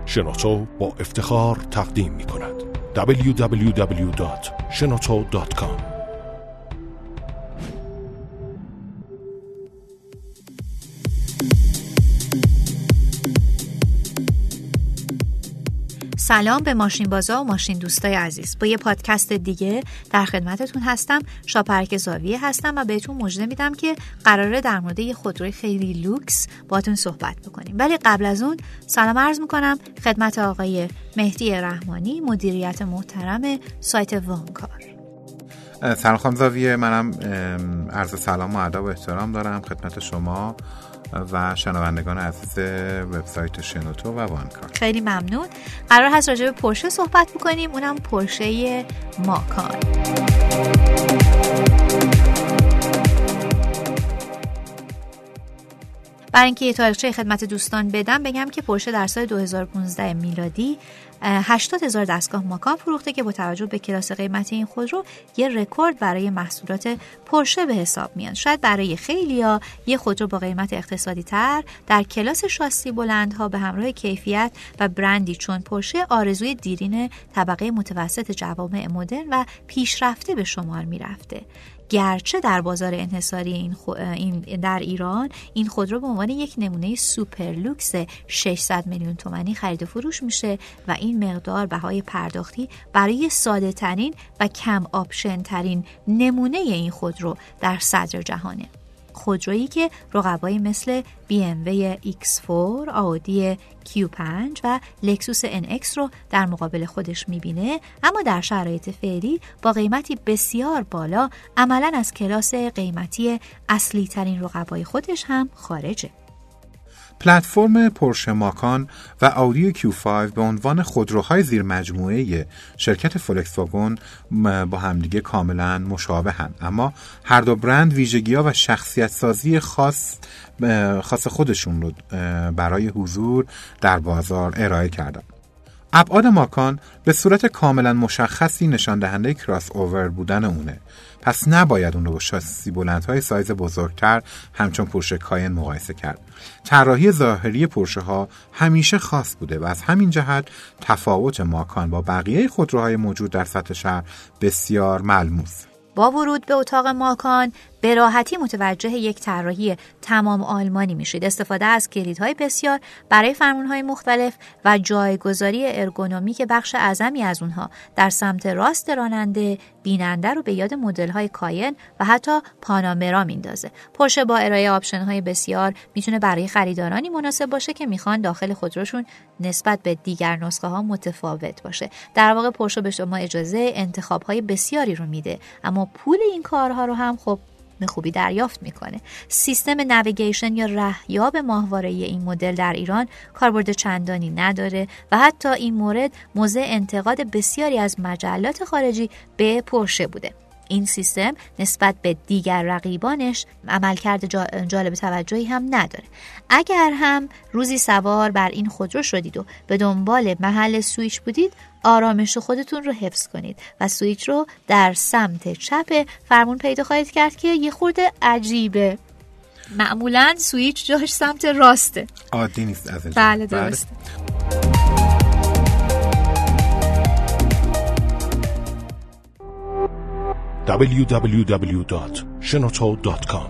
شنوتو با افتخار تقدیم می کند www.shenoto.com. سلام به ماشین بازا و ماشین دوستای عزیز. با یه پادکست دیگه در خدمتتون هستم. شاپرک زاویه هستم و بهتون مژده میدم که قراره در مورد یه خودروی خیلی لوکس باهاتون صحبت بکنیم. ولی قبل از اون سلام عرض میکنم خدمت آقای مهدی رحمانی، مدیریت محترم سایت وانکار. سلام خانم زاویه، منم عرض سلام و ادب و احترام دارم خدمت شما و شنوندگان عزیز وبسایت شنوتو و وانکار. خیلی ممنون. قرار هست راجع به پورشه صحبت بکنیم، اونم پورشه ماکان. برای اینکه یه تاریخچه خدمت دوستان بدم بگم که پورشه در سال 2015 میلادی 80,000 دستگاه ماکان فروخته که با توجه به کلاس قیمتی این خودرو یه رکورد برای محصولات پورشه به حساب میاد. شاید برای خیلیا یه خودرو با قیمت اقتصادی تر در کلاس شاسی بلندها به همراه کیفیت و برندی چون پورشه آرزوی دیرین طبقه متوسط جوامع مدرن و پیشرفته به شمار میرفته. گرچه در بازار انحصاری این در ایران این خودرو به عنوان یک نمونه سوپر لوکس 600 میلیون تومانی خرید و فروش میشه و این مقدار بهای پرداختی برای ساده ترین و کم آپشن ترین نمونه این خودرو در صدر جهانه. خودرویی که رقبایی مثل BMW X4، آودی Q5 و لکسوس NX رو در مقابل خودش میبینه، اما در شرایط فعلی با قیمتی بسیار بالا عملاً از کلاس قیمتی اصلی ترین رقبای خودش هم خارجه. پلتفرم پورشه ماکان و آودی Q5 به عنوان خودروهای زیر مجموعه شرکت فولکس واگن با همدیگه کاملا مشابهن، اما هر دو برند ویژگی‌ها و شخصیت سازی خاص خودشون رو برای حضور در بازار ارائه کردن. ابعاد ماکان به صورت کاملا مشخصی نشان دهنده کراس اوور بودن اونه، پس نباید اون رو با شاسی بلندهای سایز بزرگتر همچون پورشه کاین مقایسه کرد. طراحی ظاهری پورشه ها همیشه خاص بوده و از همین جهت تفاوت ماکان با بقیه خودروهای موجود در سطح شهر بسیار ملموس. با ورود به اتاق ماکان به راحتی متوجه یک طراحی تمام آلمانی میشید. استفاده از کلیدهای بسیار برای فرمانهای مختلف و جایگذاری ارگونومیک بخش اعظمی از اونها در سمت راست راننده بیننده رو به یاد مدل‌های کاین و حتی پانامرا میندازه. پورشه با ارائه آپشن‌های بسیار میتونه برای خریدارانی مناسب باشه که میخوان داخل خودروشون نسبت به دیگر نسخه‌ها متفاوت باشه. در واقع پورشه به شما اجازه انتخاب‌های بسیاری رو میده، اما پول این کارها رو هم خب به خوبی دریافت میکنه. سیستم نویگیشن یا رهیاب ماهواره این مدل در ایران کاربرد چندانی نداره و حتی این مورد موضع انتقاد بسیاری از مجلات خارجی به پورشه بوده. این سیستم نسبت به دیگر رقیبانش عملکرد جالب توجهی هم نداره. اگر هم روزی سوار بر این خودرو شدید و به دنبال محل سویچ بودید، آرامش خودتون رو حفظ کنید و سویچ رو در سمت چپ فرمون پیدا خواهید کرد که یه خورده عجیبه. معمولاً سویچ جاش سمت راسته. عادی نیست از این. بله درسته. www.shenoto.com.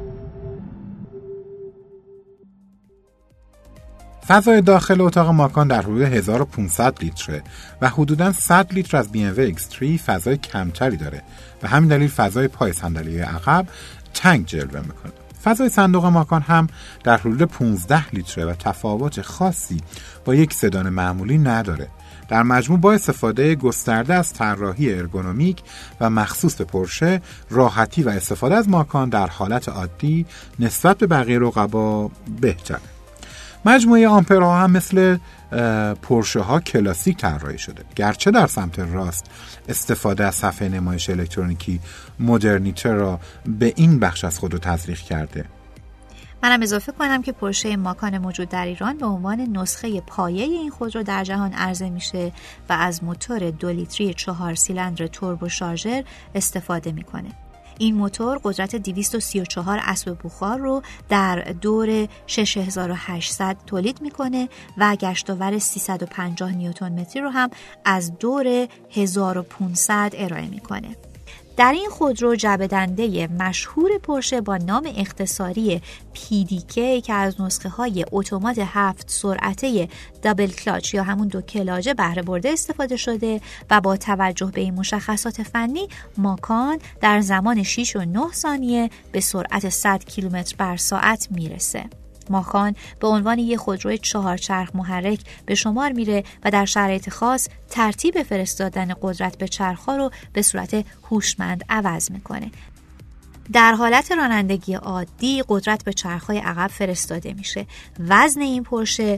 فضای داخل اتاق ماکان در حدود 1500 لیتره و حدوداً 100 لیتر از BMW X3 فضای کمتری داره و همین دلیل فضای پای صندلی عقب تنگ جلوه میکنه. فضای صندوق ماکان هم در حدود 15 لیتره و تفاوت خاصی با یک سدان معمولی نداره. در مجموع با استفاده گسترده از طراحی ارگونومیک و مخصوص به پورشه، راحتی و استفاده از ماکان در حالت عادی نسبت به بقیه رقبا بهتره. مجموعه آمپرها هم مثل پورشه ها کلاسیک طراحی شده، گرچه در سمت راست استفاده از صفحه نمایش الکترونیکی مدرنیته را به این بخش از خود تزریق کرده. منم اضافه کنم که پورشه ماکان موجود در ایران به عنوان نسخه پایه این خودرو در جهان عرضه میشه و از موتور 2 لیتری 4 سیلندر توربو شارژر استفاده میکنه. این موتور قدرت 234 اسب بخار رو در دور 6800 تولید میکنه و گشتاور 350 نیوتن متری رو هم از دور 1500 ارائه میکنه. در این خودرو جعبه‌دنده مشهور پورشه با نام اختصاری PDK که از نسخه های اتومات 7 سرعته دابل کلاچ یا همون 2 کلاژه بهره برده استفاده شده و با توجه به این مشخصات فنی ماکان در زمان 6 و 9 ثانیه به سرعت 100 کیلومتر بر ساعت میرسه. ماکان به عنوان یک خودروی 4 چرخ محرک به شمار میره و در شرایط خاص ترتیب فرستادن قدرت به چرخ‌ها رو به صورت هوشمند عوض میکنه. در حالت رانندگی عادی قدرت به چرخ‌های عقب فرستاده میشه. وزن این پورشه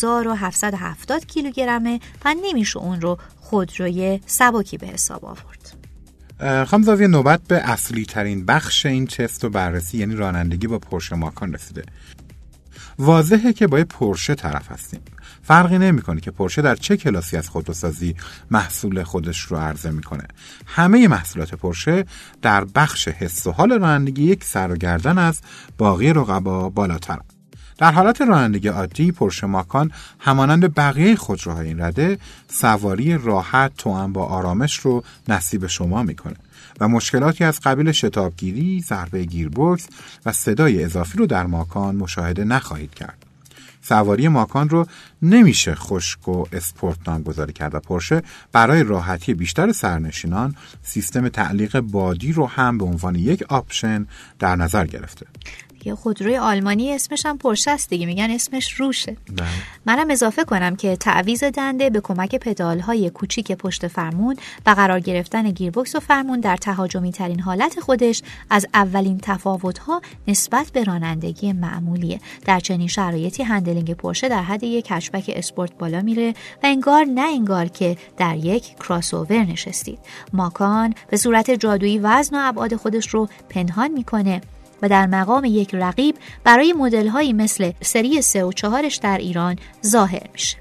1770 کیلوگرمه و نمیشه اون رو خودروی سبکی به حساب آورد. خانم زاویه، نوبت به اصلی ترین بخش این تست و بررسی یعنی رانندگی با پورشه ماکان رسیده. واضحه که با پورشه طرف هستیم. فرقی نمیکنه که پورشه در چه کلاسی از خودروسازی محصول خودش رو عرضه میکنه. همه محصولات پورشه در بخش حس و حال رانندگی یک سر و گردن از باقی رقبا بالاتر. در حالت رانندگی عادی پورشه ماکان همانند بقیه خودروهای این رده سواری راحت توأم با آرامش رو نصیب شما میکنه و مشکلاتی از قبیل شتابگیری، ضربه گیربکس و صدای اضافی رو در ماکان مشاهده نخواهید کرد. سواری ماکان رو نمیشه خشک و اسپورت نامگذاری کرد و پورشه برای راحتی بیشتر سرنشینان سیستم تعلیق بادی رو هم به عنوان یک آپشن در نظر گرفته. یه خودروی آلمانی اسمش هم پورشه است دیگه، میگن اسمش روشه. منم اضافه کنم که تعویض دنده به کمک پدال‌های کوچیک پشت فرمون و قرار گرفتن گیربکس و فرمون در تهاجمی ترین حالت خودش از اولین تفاوت‌ها نسبت به رانندگی معمولیه. در چنین شرایطی هندلینگ پورشه در حد یک هچبک اسپورت بالا میره و انگار که در یک کراس‌اوور نشستید. ماکان به صورت جادویی وزن و ابعاد خودش رو پنهان میکنه و در مقام یک رقیب برای مدل‌هایی مثل سری 3 و 4 در ایران ظاهر میشه.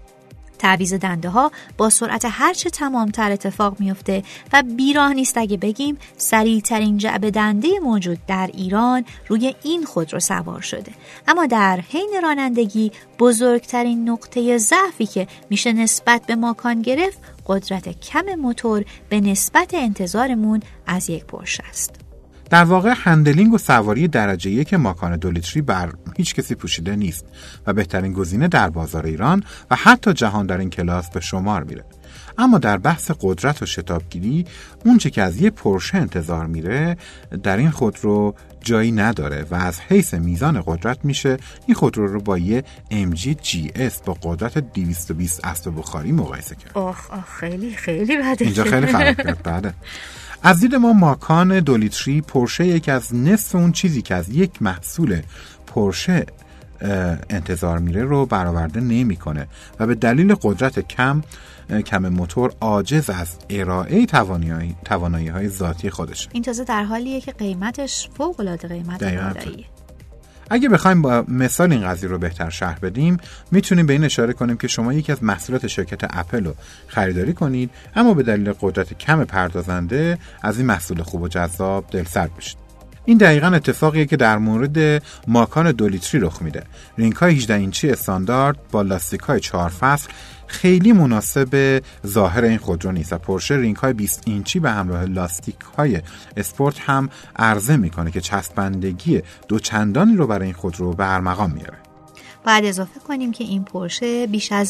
تعویض دنده ها با سرعت هرچه تمامتر اتفاق میفته و بیراه نیست اگه بگیم سریعترین جعبه دنده موجود در ایران روی این خودرو سوار شده. اما در حین رانندگی بزرگترین نقطه ضعفی که میشه نسبت به ماکان گرفت قدرت کم موتور به نسبت انتظارمون از یک پورشه است. در واقع هندلینگ و سواری درجه 1 ماکان 2 لیتری بر هیچ کسی پوشیده نیست و بهترین گزینه در بازار ایران و حتی جهان در این کلاس به شمار میره. اما در بحث قدرت و شتابگیری اونچه که از یه پورشه انتظار میره در این خودرو جایی نداره و از حیث میزان قدرت میشه این خودرو رو با یه MG GS با قدرت 220 اسب بخاری مقایسه کرد. خیلی بده. اینجا خیلی خراب کرد. بعد از دید ما ماکان 2 لیتری پورشه یک از نصف اون چیزی که از یک محصول پورشه انتظار میره رو برآورده نمیکنه و به دلیل قدرت کم موتور عاجز از ارائه توانایی های ذاتی خودشه. این تازه در حالیه که قیمتش فوق العاده قیمت بالاییه. اگه بخوایم با مثال این قضیه رو بهتر شرح بدیم میتونیم به این اشاره کنیم که شما یکی از محصولات شرکت اپل رو خریداری کنید اما به دلیل قدرت کم پردازنده از این محصول خوب و جذاب دلسرد بشید. این دقیقاً اتفاقیه که در مورد ماکان 2 لیتری رخ میده. رینگ‌های 18 اینچی استاندارد با لاستیک‌های 4 فصل خیلی مناسب ظاهر این خودرو نیست و پورشه رینگ‌های 20 اینچی به همراه لاستیک‌های اسپورت هم عرضه میکنه که چسبندگی دو چندانی رو برای این خودرو به ارمغان میاره. باید اضافه کنیم که این پورشه بیش از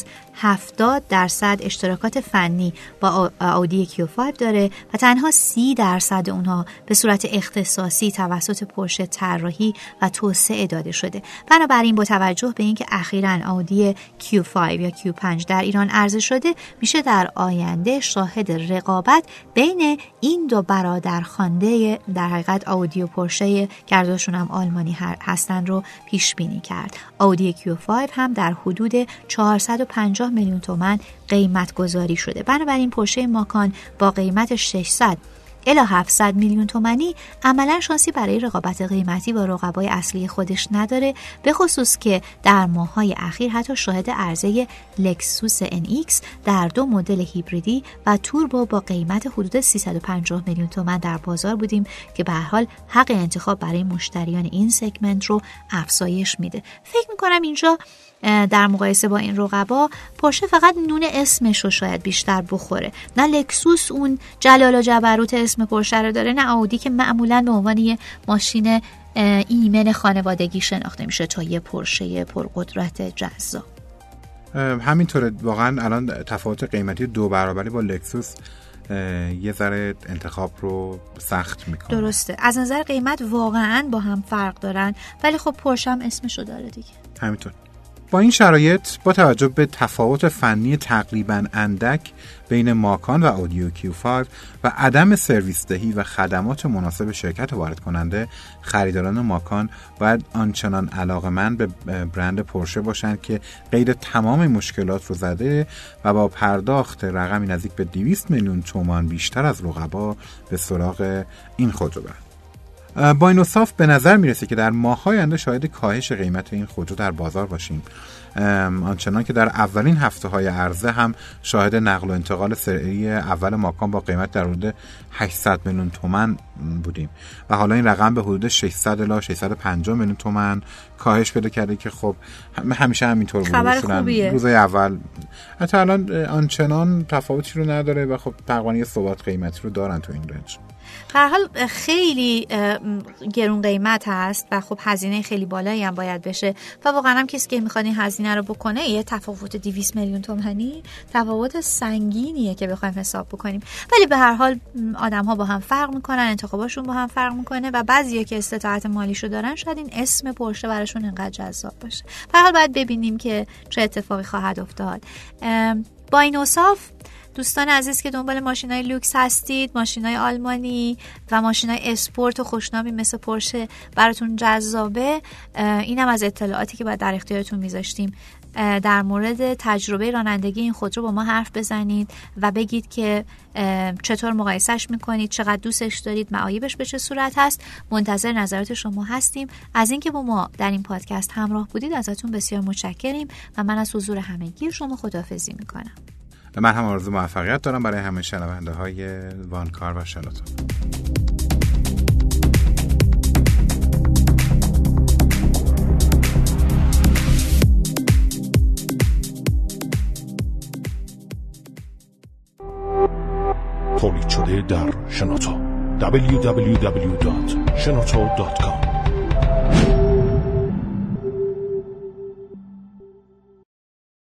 70% اشتراکات فنی با آودی Q5 داره و تنها 30% اونها به صورت اختصاصی توسط پورشه طراحی و توسعه داده شده. بنابراین با توجه به اینکه اخیراً آودی Q5 یا Q5 در ایران عرضه شده میشه در آینده شاهد رقابت بین این دو برادرخوانده در حقیقت آودی و پورشه گرداشون هم آلمانی هستن رو پیش بینی کرد. آودی Q5 هم در حدود 450 میلیون تومان قیمت گذاری شده. بنابراین پورشه ماکان با قیمت 600 الی 700 میلیون تومانی عملا شانسی برای رقابت قیمتی با رقبای اصلی خودش نداره، به خصوص که در ماه‌های اخیر حتی شاهد عرضه لکسوس NX در 2 مدل هیبریدی و توربو با قیمت حدود 350 میلیون تومان در بازار بودیم که به هر حال حق انتخاب برای مشتریان این سگمنت رو افزایش میده. فکر می‌کنم اینجا در مقایسه با این رقبا پورشه فقط نون اسمش رو شاید بیشتر بخوره، نه لکسوس اون جلال و جبروت اسم پورشه رو داره، نه آودی که معمولاً به عنوان یه ماشین ایمن خانوادگی شناخته میشه تا یه پورشه پرقدرت جذاب. همینطوره، واقعا الان تفاوت قیمتی 2 برابری با لکسوس یه ذره انتخاب رو سخت میکنه. درسته، از نظر قیمت واقعا با هم فرق دارن، ولی خب پورشه هم اسمشو داره دیگه. همینطور. با این شرایط، با توجه به تفاوت فنی تقریباً اندک بین ماکان و اودیو Q5 و عدم سرویس دهی و خدمات مناسب شرکت وارد کننده، خریداران ماکان باید آنچنان علاقه‌مند به برند پورشه باشند که قید تمام مشکلات رو زده و با پرداخت رقمی نزدیک به 200 میلیون تومان بیشتر از رقبا به سراغ این خودرو برند. با این اوصاف به نظر میرسه که در ماه‌های آینده شاهد کاهش قیمت این خودرو در بازار باشیم، آنچنان که در اولین هفته‌های عرضه هم شاهد نقل و انتقال سری اول ماکان با قیمت در حدود 800 میلیون تومان بودیم و حالا این رقم به حدود 600 الی 650 میلیون تومان کاهش پیدا کرده که خب همیشه همینطور بود. خبر خوبیه. روزهای اول حتی الان آنچنان تفاوتی رو نداره و خب تقریبا ثبات قیمتی رو دارن تو این رنج. به هر حال خیلی گرون قیمت هست و خب هزینه خیلی بالایی هم باید بشه و واقعا هم کسی که میخواد این هزینه رو بکنه، یه تفاوت 200 میلیون تومانی تفاوت سنگینیه که بخوایم حساب بکنیم. ولی به هر حال آدم ها با هم فرق میکنن، انتخاباشون با هم فرق میکنه و بعضیا که استطاعت مالیشو دارن شاید این اسم پورشه براشون انقدر جذاب باشه. به هر حال باید ببینیم که چه اتفاقی خواهد افتاد. با این اوصاف دوستان عزیز که دنبال ماشینای لوکس هستید، ماشینای آلمانی و ماشینای اسپورت و خوشنامی مثل پورشه براتون جذابه، اینم از اطلاعاتی که باید در اختیارتون میذاشتیم. در مورد تجربه رانندگی این خودرو با ما حرف بزنید و بگید که چطور مقایسش میکنید، چقدر دوستش دارید، معایبش به چه صورت هست. منتظر نظرات شما هستیم. از اینکه با ما در این پادکست همراه بودید ازتون بسیار متشکریم و من از حضور همگی شما خداحافظی میکنم. من هم آرزو موفقیت دارم برای همه شنونده های وانکار و شنوتو. تولید شده در شنوتو. www.shenoto.com